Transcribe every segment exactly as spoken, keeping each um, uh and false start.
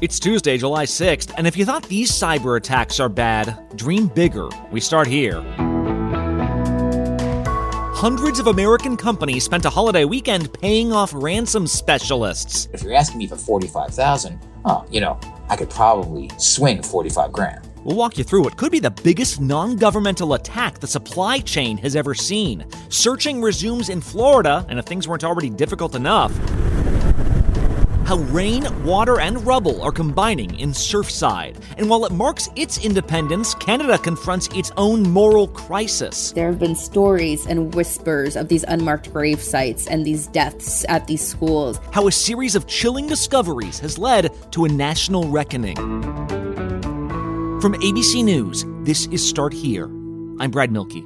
It's Tuesday, July sixth, and if you thought these cyber attacks are bad, dream bigger. We start here. Hundreds of American companies spent a holiday weekend paying off ransom specialists. If you're asking me for forty-five thousand dollars, oh, you know, I could probably swing forty-five grand. We'll walk you through what could be the biggest non-governmental attack the supply chain has ever seen. Searching resumes in Florida, and if things weren't already difficult enough, how rain, water, and rubble are combining in Surfside. And while it marks its independence, Canada confronts its own moral crisis. There have been stories and whispers of these unmarked grave sites and these deaths at these schools. How a series of chilling discoveries has led to a national reckoning. From A B C News, this is Start Here. I'm Brad Milkey.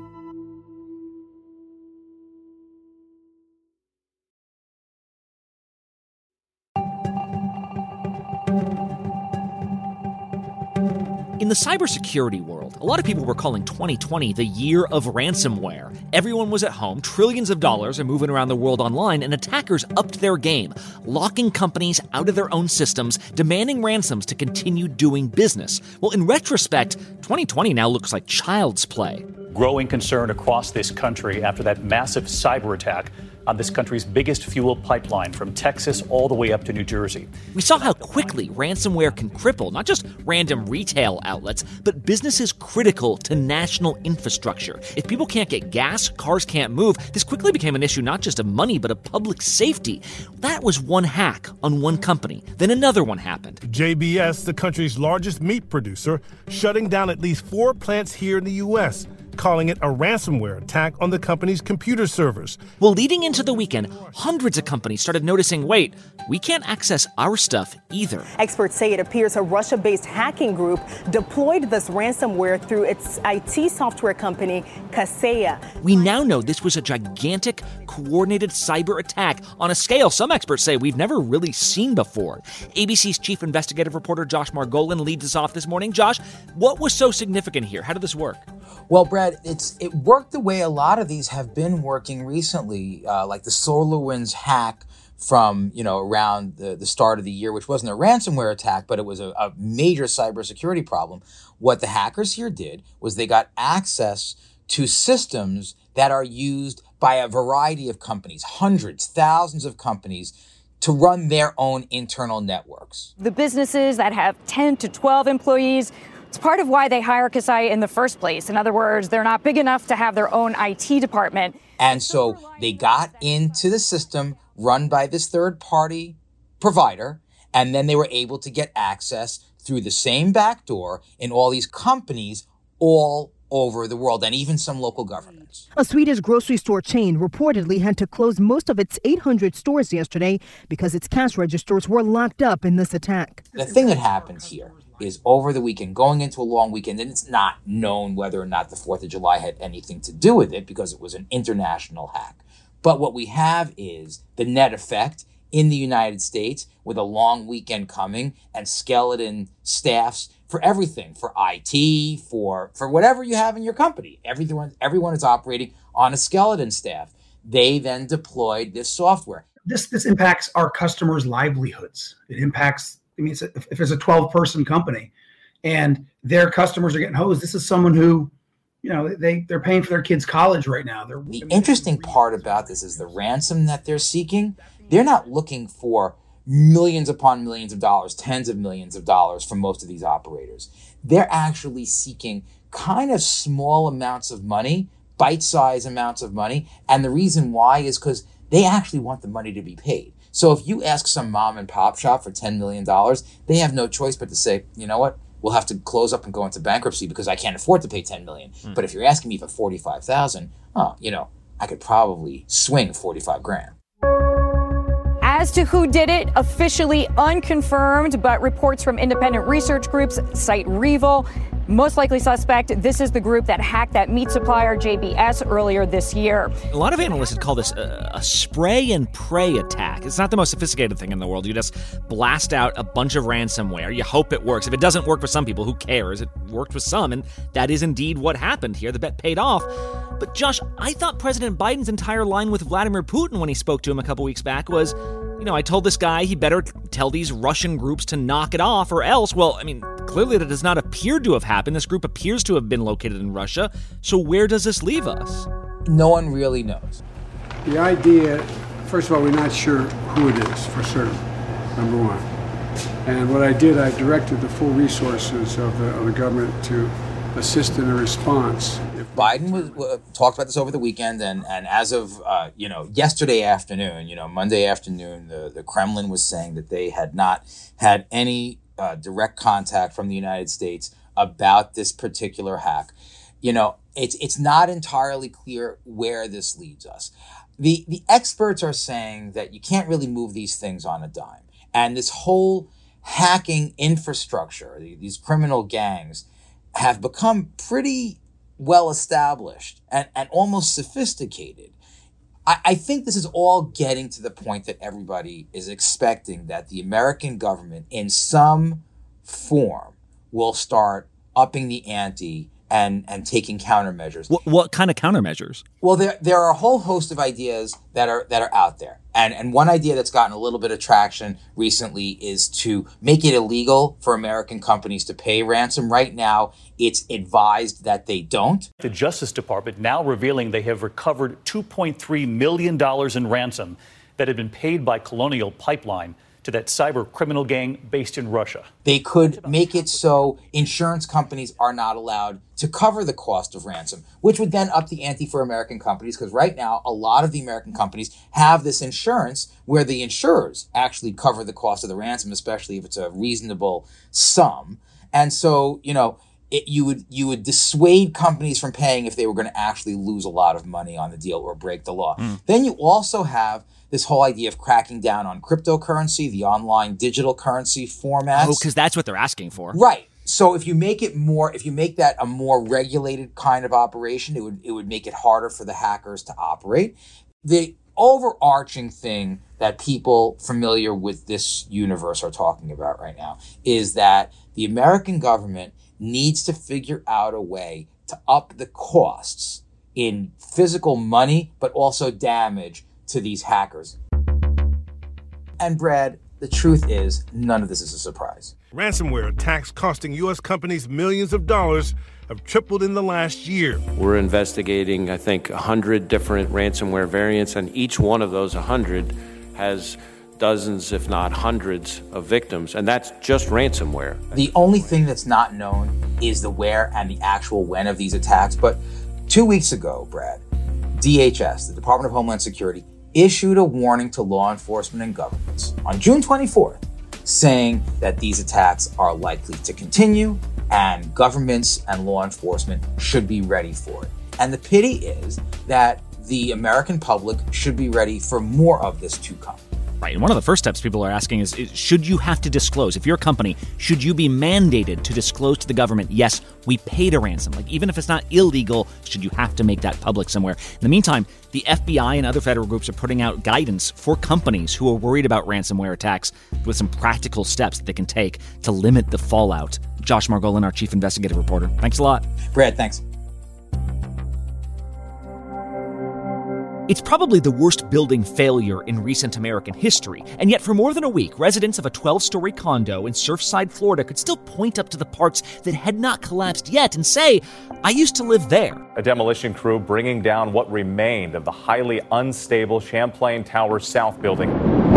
In the cybersecurity world, a lot of people were calling twenty twenty the year of ransomware. Everyone was at home, trillions of dollars are moving around the world online, and attackers upped their game, locking companies out of their own systems, demanding ransoms to continue doing business. Well, in retrospect, twenty twenty now looks like child's play. Growing concern across this country after that massive cyber attack on this country's biggest fuel pipeline from Texas all the way up to New Jersey. We saw how quickly ransomware can cripple not just random retail outlets, but businesses critical to national infrastructure. If people can't get gas, cars can't move, this quickly became an issue not just of money, but of public safety. That was one hack on one company. Then another one happened. J B S, the country's largest meat producer, shutting down at least four plants here in the U S, calling it a ransomware attack on the company's computer servers. Well, leading into the weekend, hundreds of companies started noticing, wait, we can't access our stuff either. Experts say it appears a Russia-based hacking group deployed this ransomware through its I T software company, Kaseya. We now know this was a gigantic, coordinated cyber attack on a scale some experts say we've never really seen before. A B C's chief investigative reporter Josh Margolin leads us off this morning. Josh, what was so significant here? How did this work? Well, Brad, it's it worked the way a lot of these have been working recently, uh, like the SolarWinds hack from, you know, around the, the start of the year, which wasn't a ransomware attack, but it was a, a major cybersecurity problem. What the hackers here did was they got access to systems that are used by a variety of companies, hundreds, thousands of companies, to run their own internal networks. The businesses that have ten to twelve employees, it's part of why they hire Kaseya in the first place. In other words, they're not big enough to have their own I T department. And so they got into the system run by this third-party provider, and then they were able to get access through the same back door in all these companies all over the world, and even some local governments. A Swedish grocery store chain reportedly had to close most of its eight hundred stores yesterday because its cash registers were locked up in this attack. The thing that happens here is over the weekend, going into a long weekend, and it's not known whether or not the fourth of July had anything to do with it because it was an international hack. But what we have is the net effect in the United States with a long weekend coming and skeleton staffs for everything, for I T, for, for whatever you have in your company. Everyone, everyone is operating on a skeleton staff. They then deployed this software. This, this impacts our customers' livelihoods. It impacts I mean, if it's a twelve-person company and their customers are getting hosed, this is someone who, you know, they, they're paying for their kids' college right now. They're, the interesting part about this is the ransom that they're seeking. They're not looking for millions upon millions of dollars, tens of millions of dollars from most of these operators. They're actually seeking kind of small amounts of money, bite-sized amounts of money. And the reason why is because they actually want the money to be paid. So if you ask some mom and pop shop for ten million dollars, they have no choice but to say, you know what, we'll have to close up and go into bankruptcy because I can't afford to pay ten million dollars. Mm. But if you're asking me for forty-five thousand dollars, oh, you know, I could probably swing forty-five grand. As to who did it, officially unconfirmed, but reports from independent research groups cite Revil. Most likely suspect, this is the group that hacked that meat supplier J B S earlier this year. A lot of analysts would call this a, a spray and pray attack. It's not the most sophisticated thing in the world. You just blast out a bunch of ransomware. You hope it works. If it doesn't work for some people, who cares? It worked with some, and that is indeed what happened here. The bet paid off. But Josh, I thought President Biden's entire line with Vladimir Putin when he spoke to him a couple weeks back was, You know, I told this guy he better tell these Russian groups to knock it off or else, well, I mean, clearly that does not appear to have happened. This group appears to have been located in Russia. So where does this leave us? No one really knows. The idea, first of all, we're not sure who it is for certain, number one. And what I did, I directed the full resources of the, of the government to assist in a response. Biden was, uh, talked about this over the weekend, and, and as of uh, you know yesterday afternoon, you know Monday afternoon, the, the Kremlin was saying that they had not had any uh, direct contact from the United States about this particular hack. You know, it's it's not entirely clear where this leads us. The the experts are saying that you can't really move these things on a dime, and this whole hacking infrastructure, these criminal gangs, have become pretty well established and, and almost sophisticated. I, I think this is all getting to the point that everybody is expecting that the American government in some form will start upping the ante and, and taking countermeasures. What, what kind of countermeasures? Well, there there are a whole host of ideas that are that are out there. And and one idea that's gotten a little bit of traction recently is to make it illegal for American companies to pay ransom. Right now, it's advised that they don't. The Justice Department now revealing they have recovered two point three million dollars in ransom that had been paid by Colonial Pipeline to that cyber criminal gang based in Russia. They could make it so insurance companies are not allowed to cover the cost of ransom, which would then up the ante for American companies, because right now a lot of the American companies have this insurance where the insurers actually cover the cost of the ransom, especially if it's a reasonable sum. And so, you know, it, you would you would dissuade companies from paying if they were going to actually lose a lot of money on the deal or break the law. Mm. Then you also have this whole idea of cracking down on cryptocurrency, the online digital currency formats. Oh, because that's what they're asking for. Right. So if you make it more, if you make that a more regulated kind of operation, it would it would make it harder for the hackers to operate. The overarching thing that people familiar with this universe are talking about right now is that the American government needs to figure out a way to up the costs in physical money, but also damage to these hackers. And Brad, the truth is, none of this is a surprise. Ransomware attacks costing U S companies millions of dollars have tripled in the last year. We're investigating, I think, one hundred different ransomware variants, and each one of those one hundred has dozens, if not hundreds, of victims, and that's just ransomware. The only thing that's not known is the where and the actual when of these attacks, but two weeks ago, Brad, D H S, the Department of Homeland Security, issued a warning to law enforcement and governments on June twenty-fourth, saying that these attacks are likely to continue and governments and law enforcement should be ready for it. And the pity is that the American public should be ready for more of this to come. Right, and one of the first steps people are asking is, is, should you have to disclose? If you're a company, should you be mandated to disclose to the government, yes, we paid a ransom? Like, even if it's not illegal, should you have to make that public somewhere? In the meantime, the F B I and other federal groups are putting out guidance for companies who are worried about ransomware attacks with some practical steps that they can take to limit the fallout. Josh Margolin, our chief investigative reporter. Thanks a lot. Brad, thanks. It's probably the worst building failure in recent American history, and yet for more than a week, residents of a twelve-story condo in Surfside, Florida could still point up to the parts that had not collapsed yet and say, I used to live there. A demolition crew bringing down what remained of the highly unstable Champlain Tower South building.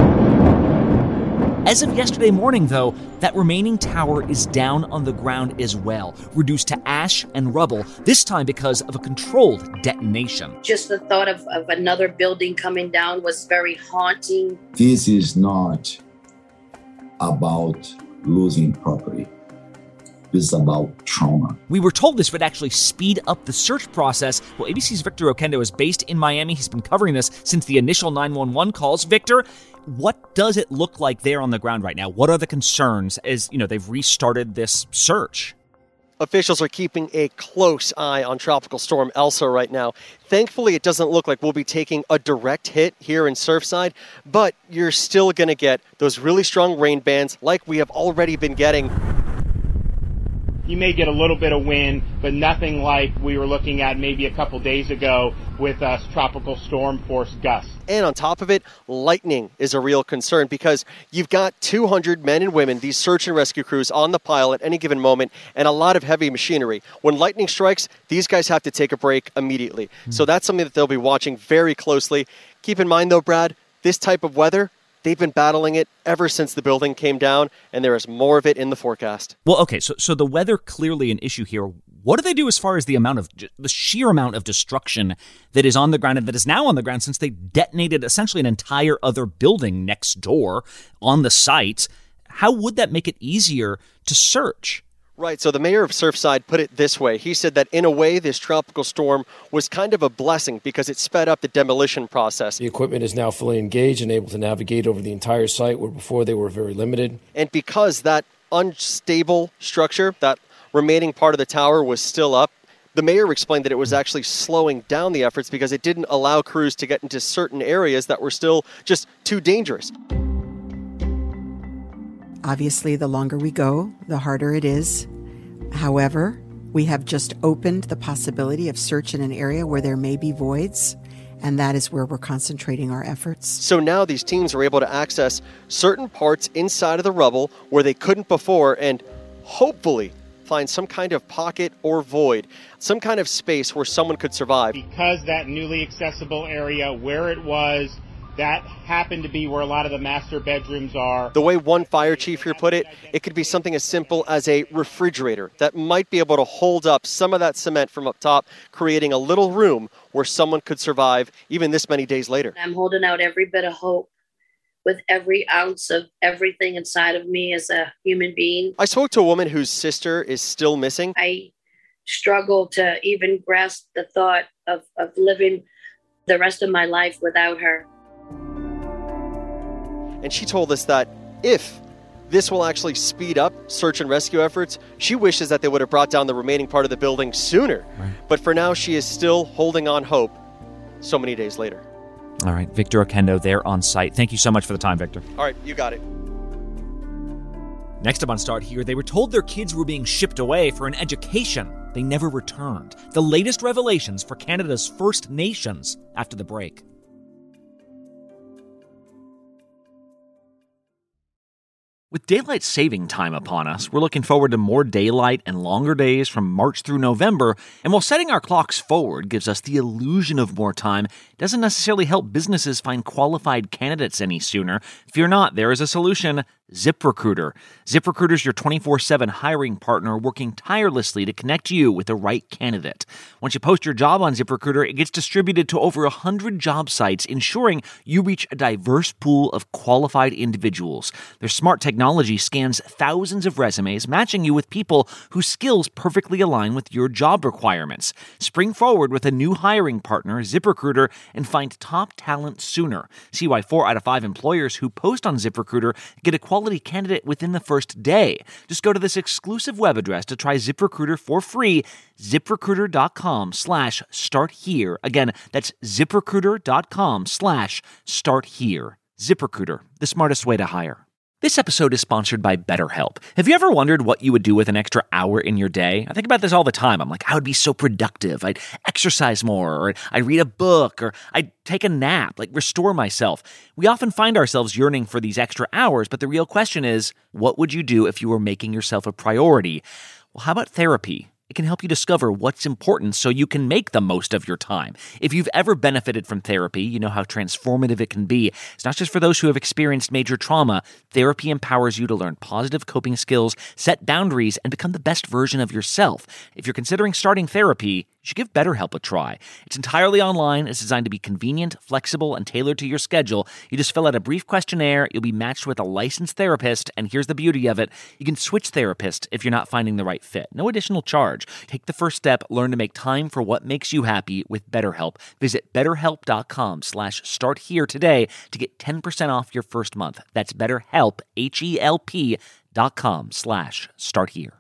As of yesterday morning, though, that remaining tower is down on the ground as well, reduced to ash and rubble, this time because of a controlled detonation. Just the thought of, of another building coming down was very haunting. This is not about losing property. This is about trauma. We were told this would actually speed up the search process. Well, A B C's Victor Oquendo is based in Miami. He's been covering this since the initial nine one one calls. Victor, what does it look like there on the ground right now? What are the concerns as, you know, they've restarted this search? Officials are keeping a close eye on Tropical Storm Elsa right now. Thankfully, it doesn't look like we'll be taking a direct hit here in Surfside, but you're still going to get those really strong rain bands like we have already been getting. you may get a little bit of wind, but nothing like we were looking at maybe a couple days ago with uh, tropical storm force gusts. And on top of it, lightning is a real concern because you've got two hundred men and women, these search and rescue crews on the pile at any given moment, and a lot of heavy machinery. When lightning strikes, these guys have to take a break immediately. Mm-hmm. So that's something that they'll be watching very closely. Keep in mind, though, Brad, this type of weather, they've been battling it ever since the building came down, and there is more of it in the forecast. Well, okay, so so the weather clearly an issue here. What do they do as far as the amount of the sheer amount of destruction that is on the ground and that is now on the ground since they detonated essentially an entire other building next door on the site? How would that make it easier to search? Right, so the mayor of Surfside put it this way. He said that in a way, this tropical storm was kind of a blessing because it sped up the demolition process. The equipment is now fully engaged and able to navigate over the entire site where before they were very limited. And because that unstable structure, that remaining part of the tower was still up, the mayor explained that it was actually slowing down the efforts because it didn't allow crews to get into certain areas that were still just too dangerous. Obviously, the longer we go, the harder it is. However, we have just opened the possibility of search in an area where there may be voids, and that is where we're concentrating our efforts. So now these teams are able to access certain parts inside of the rubble where they couldn't before and hopefully find some kind of pocket or void, some kind of space where someone could survive. Because that newly accessible area where it was, that happened to be where a lot of the master bedrooms are. The way one fire chief here put it, it could be something as simple as a refrigerator that might be able to hold up some of that cement from up top, creating a little room where someone could survive even this many days later. I'm holding out every bit of hope with every ounce of everything inside of me as a human being. I spoke to a woman whose sister is still missing. I struggle to even grasp the thought of, of living the rest of my life without her. And she told us that if this will actually speed up search and rescue efforts, she wishes that they would have brought down the remaining part of the building sooner. Right. But for now, she is still holding on hope so many days later. All right, Victor Oquendo there on site. Thank you so much for the time, Victor. All right, you got it. Next up on Start Here, they were told their kids were being shipped away for an education. They never returned. The latest revelations for Canada's First Nations after the break. With daylight saving time upon us, we're looking forward to more daylight and longer days from March through November, and while setting our clocks forward gives us the illusion of more time, it doesn't necessarily help businesses find qualified candidates any sooner. Fear not, there is a solution. ZipRecruiter. ZipRecruiter is your twenty-four seven hiring partner working tirelessly to connect you with the right candidate. Once you post your job on ZipRecruiter, it gets distributed to over one hundred job sites, ensuring you reach a diverse pool of qualified individuals. Their smart technology scans thousands of resumes, matching you with people whose skills perfectly align with your job requirements. Spring forward with a new hiring partner, ZipRecruiter, and find top talent sooner. See why four out of five employers who post on ZipRecruiter get a quality candidate within the first day. Just go to this exclusive web address to try ZipRecruiter for free, ZipRecruiter.com slash start here. Again, that's ZipRecruiter.com slash start here. ZipRecruiter, the smartest way to hire. This episode is sponsored by BetterHelp. Have you ever wondered what you would do with an extra hour in your day? I think about this all the time. I'm like, I would be so productive. I'd exercise more, or I'd read a book, or I'd take a nap, like restore myself. We often find ourselves yearning for these extra hours, but the real question is, what would you do if you were making yourself a priority? Well, how about therapy? It can help you discover what's important so you can make the most of your time. If you've ever benefited from therapy, you know how transformative it can be. It's not just for those who have experienced major trauma. Therapy empowers you to learn positive coping skills, set boundaries, and become the best version of yourself. If you're considering starting therapy, you should give BetterHelp a try. It's entirely online. It's designed to be convenient, flexible, and tailored to your schedule. You just fill out a brief questionnaire. You'll be matched with a licensed therapist. And here's the beauty of it. You can switch therapists if you're not finding the right fit. No additional charge. Take the first step. Learn to make time for what makes you happy with BetterHelp. Visit BetterHelp.com slash start here today to get ten percent off your first month. That's BetterHelp, H-E-L-P dot com slash start here.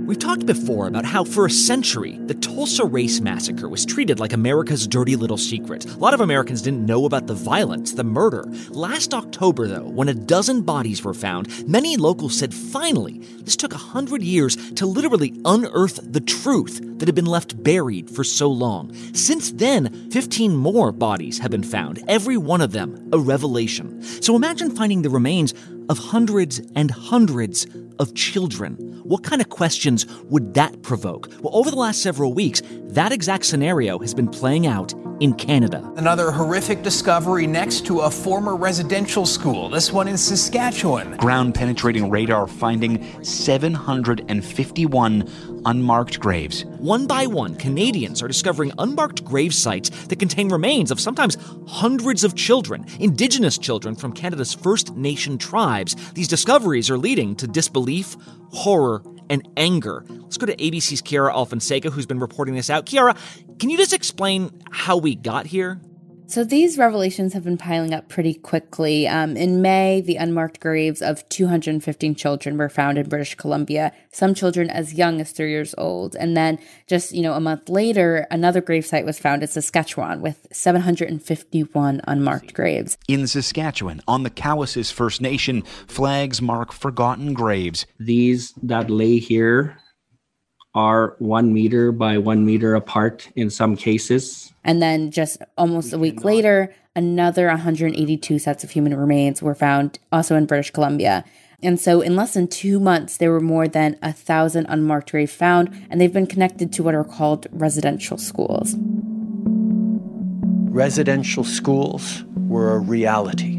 We've talked before about how for a century, the Tulsa Race Massacre was treated like America's dirty little secret. A lot of Americans didn't know about the violence, the murder. Last October, though, when a dozen bodies were found, many locals said finally, this took a hundred years to literally unearth the truth that had been left buried for so long. Since then, fifteen more bodies have been found, every one of them a revelation. So imagine finding the remains of hundreds and hundreds of children. What kind of questions would that provoke? Well, over the last several weeks, that exact scenario has been playing out in Canada. Another horrific discovery next to a former residential school, this one in Saskatchewan. Ground-penetrating radar finding seven hundred fifty-one unmarked graves. One by one, Canadians are discovering unmarked grave sites that contain remains of sometimes hundreds of children, Indigenous children from Canada's First Nation tribes. These discoveries are leading to disbelief, horror, and anger. Let's go to A B C's Chiara Alfonseca, who's been reporting this out. Chiara, can you just explain how we got here? So these revelations have been piling up pretty quickly. Um, in May, the unmarked graves of two hundred fifteen children were found in British Columbia, some children as young as three years old. And then just, you know, a month later, another gravesite was found in Saskatchewan with seven hundred fifty-one unmarked graves. In Saskatchewan, on the Cowessess First Nation, flags mark forgotten graves. These that lay here are one meter by one meter apart in some cases. And then just almost a week later, another one hundred eighty-two sets of human remains were found also in British Columbia. And so in less than two months, there were more than a thousand unmarked graves found, and they've been connected to what are called residential schools. Residential schools were a reality,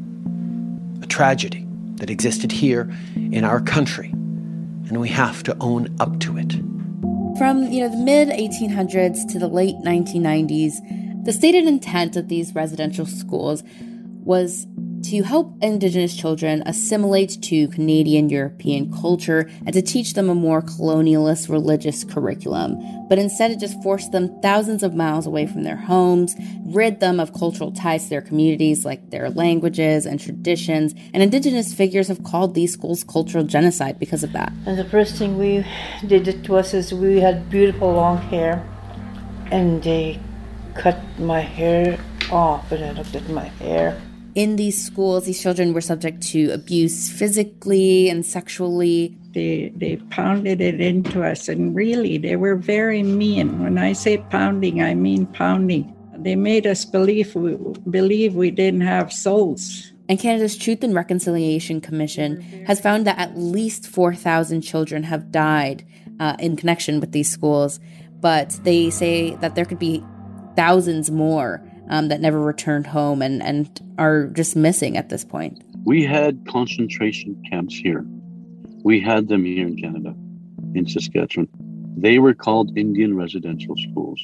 a tragedy that existed here in our country, and we have to own up to it. From, you know, the mid eighteen hundreds to the late nineteen nineties, the stated intent of these residential schools was to help Indigenous children assimilate to Canadian European culture and to teach them a more colonialist religious curriculum. But instead, it just forced them thousands of miles away from their homes, rid them of cultural ties to their communities, like their languages and traditions. And Indigenous figures have called these schools cultural genocide because of that. And the first thing we did it to us is we had beautiful long hair, and they cut my hair off, and I looked at my hair. In these schools, these children were subject to abuse physically and sexually. They they pounded it into us, and really, they were very mean. When I say pounding, I mean pounding. They made us believe we, believe we didn't have souls. And Canada's Truth and Reconciliation Commission has found that at least four thousand children have died uh, in connection with these schools, but they say that there could be thousands more Um, that never returned home and, and are just missing at this point. We had concentration camps here. We had them here in Canada, in Saskatchewan. They were called Indian residential schools.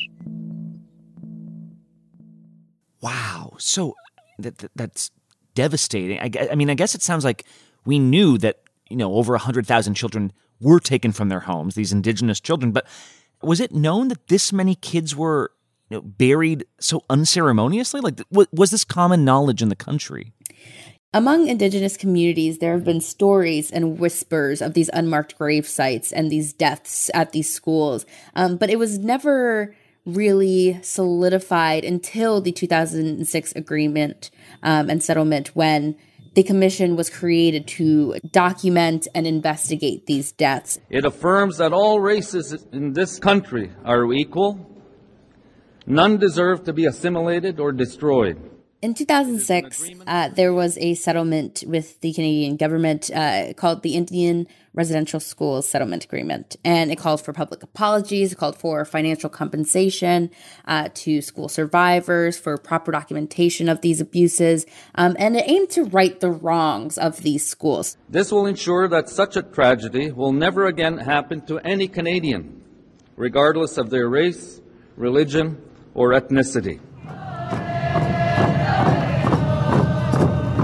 Wow. So that, that that's devastating. I, I mean, I guess it sounds like we knew that, you know, over one hundred thousand children were taken from their homes, these Indigenous children. But was it known that this many kids were, you know, buried so unceremoniously? Like, was this common knowledge in the country? Among Indigenous communities, there have been stories and whispers of these unmarked grave sites and these deaths at these schools. Um, but it was never really solidified until the two thousand six agreement um, and settlement, when the commission was created to document and investigate these deaths. It affirms that all races in this country are equal. None deserve to be assimilated or destroyed. In two thousand six, uh, there was a settlement with the Canadian government uh, called the Indian Residential Schools Settlement Agreement. And it called for public apologies, it called for financial compensation uh, to school survivors, for proper documentation of these abuses, um, and it aimed to right the wrongs of these schools. This will ensure that such a tragedy will never again happen to any Canadian, regardless of their race, religion, or ethnicity.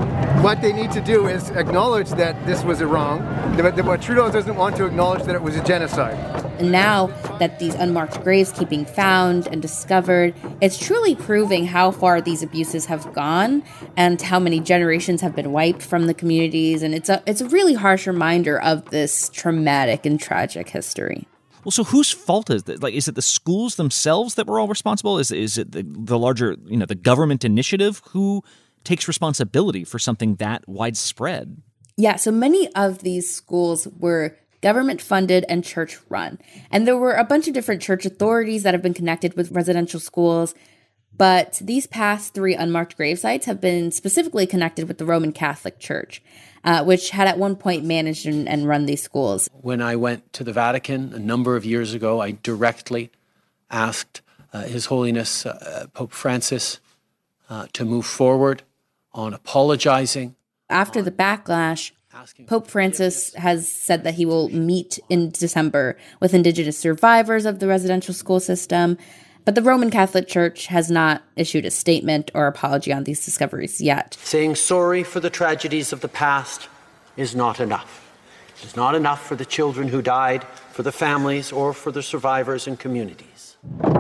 what they need to do is acknowledge that this was a wrong, but what Trudeau doesn't want to acknowledge that it was a genocide. And now that these unmarked graves keep being found and discovered, it's truly proving how far these abuses have gone and how many generations have been wiped from the communities. And it's a it's a really harsh reminder of this traumatic and tragic history. Well, so whose fault is it? Like, is it the schools themselves that were all responsible? Is is it the, the larger, you know, the government initiative? Who takes responsibility for something that widespread? Yeah, so many of these schools were government-funded and church-run. And there were a bunch of different church authorities that have been connected with residential schools. But these past three unmarked grave sites have been specifically connected with the Roman Catholic Church, uh, which had at one point managed and, and run these schools. When I went to the Vatican a number of years ago, I directly asked uh, His Holiness uh, Pope Francis uh, to move forward on apologizing. After the backlash, Pope Francis has said that he will meet in December with Indigenous survivors of the residential school system. But the Roman Catholic Church has not issued a statement or apology on these discoveries yet. Saying sorry for the tragedies of the past is not enough. It is not enough for the children who died, for the families, or for the survivors and communities.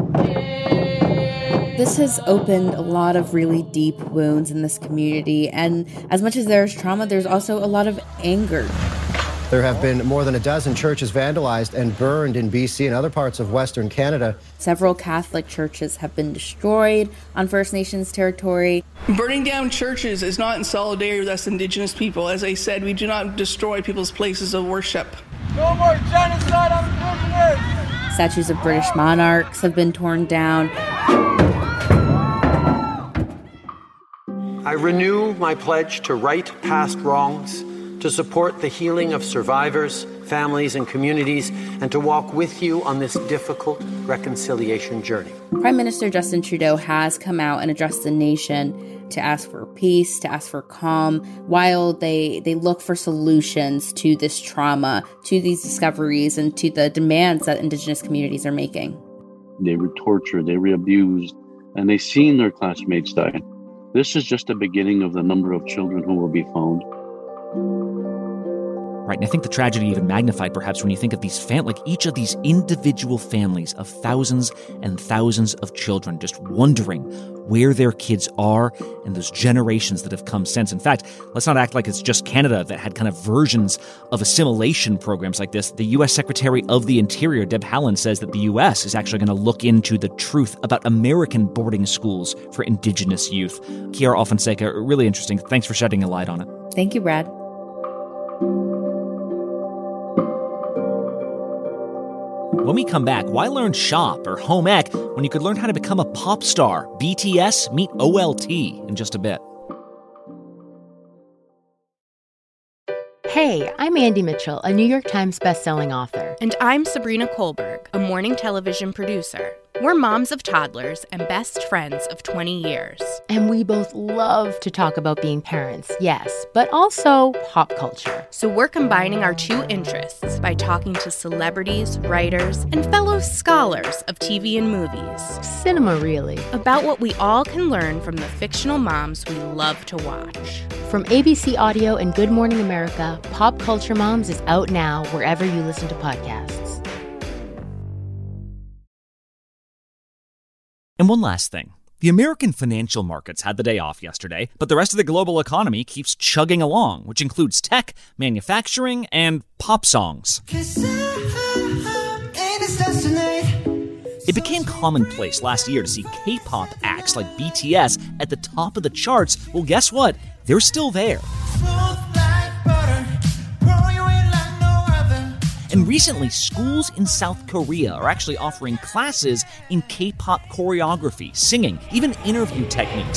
This has opened a lot of really deep wounds in this community. And as much as there's trauma, there's also a lot of anger. There have been more than a dozen churches vandalized and burned in B C and other parts of Western Canada. Several Catholic churches have been destroyed on First Nations territory. Burning down churches is not in solidarity with us Indigenous people. As I said, we do not destroy people's places of worship. No more genocide on prisoners! Statues of British monarchs have been torn down. I renew my pledge to right past wrongs, to support the healing of survivors, families, and communities, and to walk with you on this difficult reconciliation journey. Prime Minister Justin Trudeau has come out and addressed the nation to ask for peace, to ask for calm, while they, they look for solutions to this trauma, to these discoveries, and to the demands that Indigenous communities are making. They were tortured, they were abused, and they seen their classmates die. This is just the beginning of the number of children who will be found. Right, and I think the tragedy even magnified perhaps when you think of these fam- like each of these individual families of thousands and thousands of children just wondering where their kids are and those generations that have come since. In fact, let's not act like it's just Canada that had kind of versions of assimilation programs like this. The U S Secretary of the Interior, Deb Haaland, says that the U S is actually going to look into the truth about American boarding schools for Indigenous youth. Chiara Alfonseca, really interesting. Thanks for shedding a light on it. Thank you, Brad. When we come back, why learn shop or home ec when you could learn how to become a pop star? B T S meet O L T in just a bit. Hey, I'm Andy Mitchell, a New York Times bestselling author. And I'm Sabrina Kohlberg, a morning television producer. We're moms of toddlers and best friends of twenty years. And we both love to talk about being parents, yes, but also pop culture. So we're combining our two interests by talking to celebrities, writers, and fellow scholars of T V and movies. Cinema, really. About what we all can learn from the fictional moms we love to watch. From A B C Audio and Good Morning America, Pop Culture Moms is out now wherever you listen to podcasts. And one last thing. The American financial markets had the day off yesterday, but the rest of the global economy keeps chugging along, which includes tech, manufacturing, and pop songs. It became commonplace last year to see K-pop acts like B T S at the top of the charts. Well, guess what? They're still there. And recently, schools in South Korea are actually offering classes in K-pop choreography, singing, even interview techniques.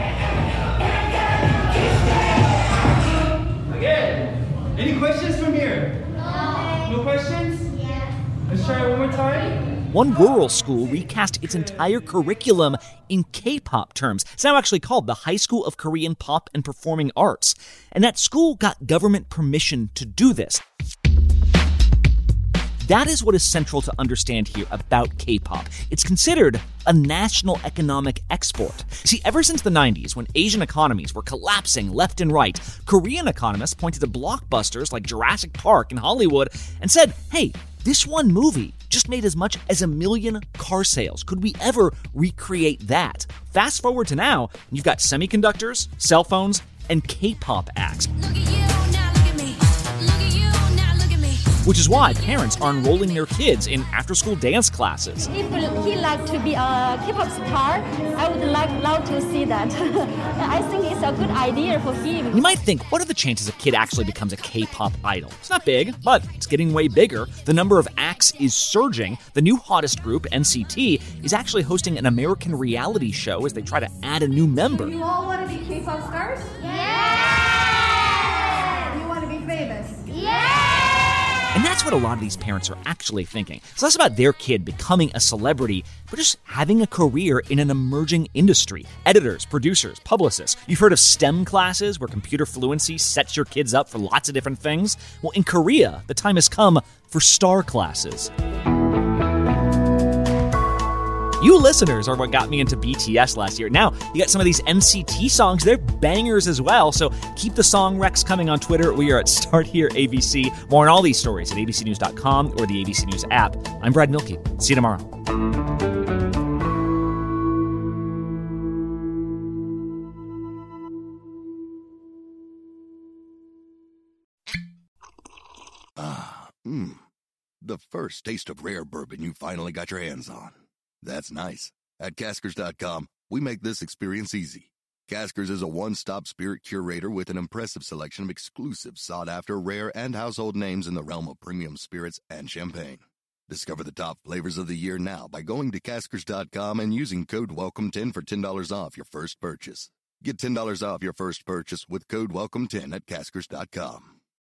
Again, any questions from here? No. No questions? Yeah. Let's try it one more time. One rural school recast its entire curriculum in K-pop terms. It's now actually called the High School of Korean Pop and Performing Arts. And that school got government permission to do this. That is what is central to understand here about K-pop. It's considered a national economic export. See, ever since the nineties, when Asian economies were collapsing left and right, Korean economists pointed to blockbusters like Jurassic Park in Hollywood and said, hey, this one movie just made as much as a million car sales. Could we ever recreate that? Fast forward to now, and you've got semiconductors, cell phones, and K-pop acts. Which is why parents are enrolling their kids in after-school dance classes. If he like to be a K-pop star, I would like love to see that. I think it's a good idea for him. You might think, what are the chances a kid actually becomes a K-pop idol? It's not big, but it's getting way bigger. The number of acts is surging. The new hottest group, N C T, is actually hosting an American reality show as they try to add a new member. You all want to be K-pop stars? Yeah! You want to be famous? Yeah! And that's what a lot of these parents are actually thinking. It's less about their kid becoming a celebrity, but just having a career in an emerging industry. Editors, producers, publicists. You've heard of STEM classes where computer fluency sets your kids up for lots of different things? Well, in Korea, the time has come for STAR classes. You listeners are what got me into B T S last year. Now, you got some of these N C T songs. They're bangers as well, so keep the song recs coming on Twitter. We are at Start Here A B C. More on all these stories at a b c news dot com or the A B C News app. I'm Brad Milkey. See you tomorrow. Ah, mmm. The first taste of rare bourbon you finally got your hands on. That's nice. At Caskers dot com, we make this experience easy. Caskers is a one-stop spirit curator with an impressive selection of exclusive, sought-after, rare, and household names in the realm of premium spirits and champagne. Discover the top flavors of the year now by going to Caskers dot com and using code welcome ten for ten dollars off your first purchase. Get ten dollars off your first purchase with code welcome ten at Caskers dot com.